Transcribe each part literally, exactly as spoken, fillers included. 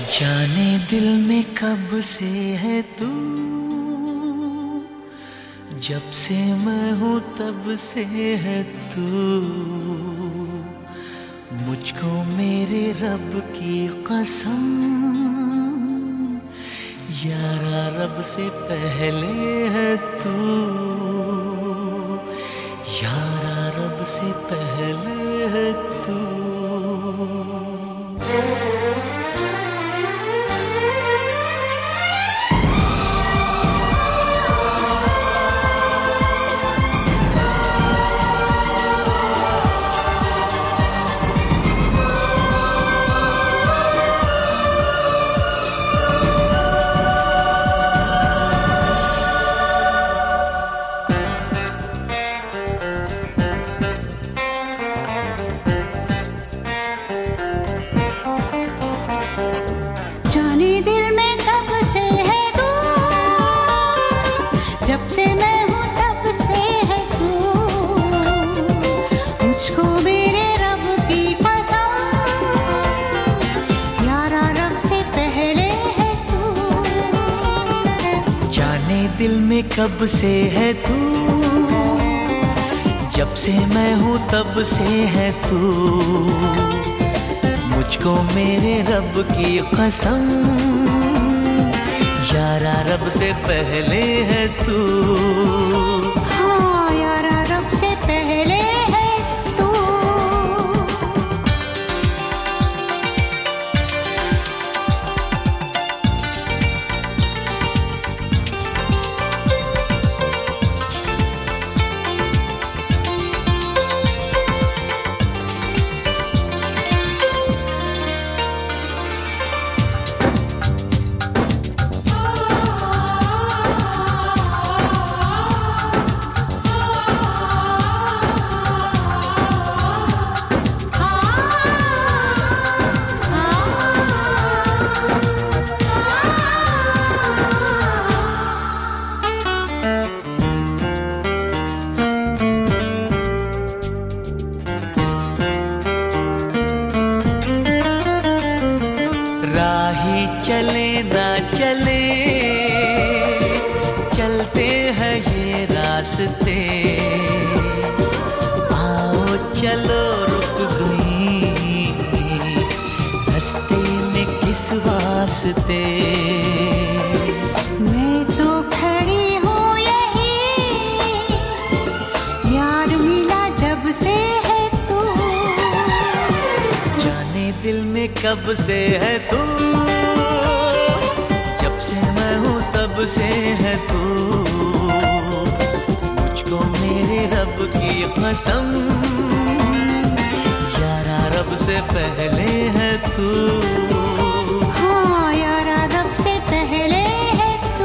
जाने दिल में कब से है तू, जब से मैं हूँ तब से है तू। मुझको मेरे रब की कसम, यारा रब से पहले है तू, यारा रब से पहले है तू। जब से मैं हूँ तब से है तू, मुझको मेरे रब की कसम, यारा रब से पहले है तू। जाने दिल में कब से है तू, जब से मैं हूँ तब से है तू। मुझको मेरे रब की कसम, यारा रब से पहले है तू। हाँ यारा रब से पहले है तू। राही चले ना चले, चलते हैं ये रास्ते। आओ चलो रुक गई रास्ते में किस वास्ते। मैं तो खड़ी हूँ यही, यार मिला जब से है तू। जाने दिल में कब से है तू, जब से मैं हूँ तब से है तू। मुझको मेरे रब की कसम, यारा रब से पहले है तू। हाँ यारा रब से पहले है तू।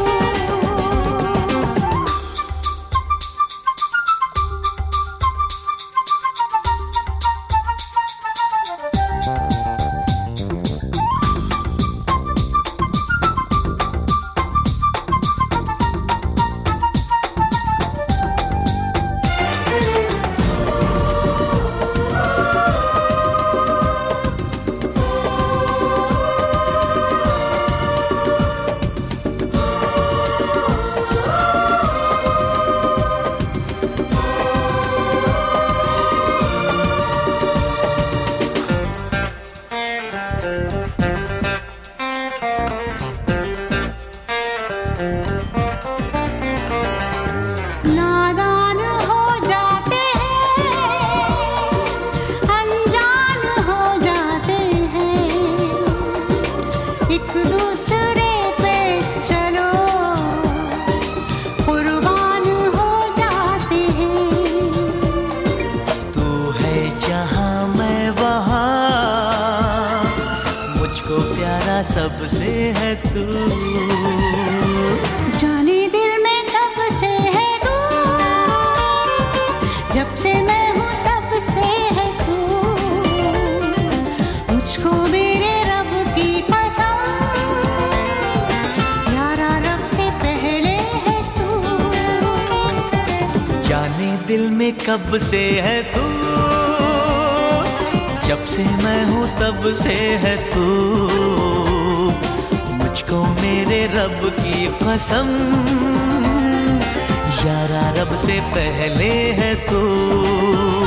नादान हो जाते हैं, अनजान हो जाते हैं, एक दूसरे पे चलो कुर्बान हो जाते हैं। तू है जहाँ मैं वहाँ, मुझको प्यारा सबसे है तू। जाने दिल में कब से है तू, जब से मैं हूँ तब से है तू। मुझको मेरे रब की कसम, यारा रब से पहले है तू। जाने दिल में कब से है तू, जब से मैं हूँ तब से है तू। रब की कसम, यारा रब से पहले है तू।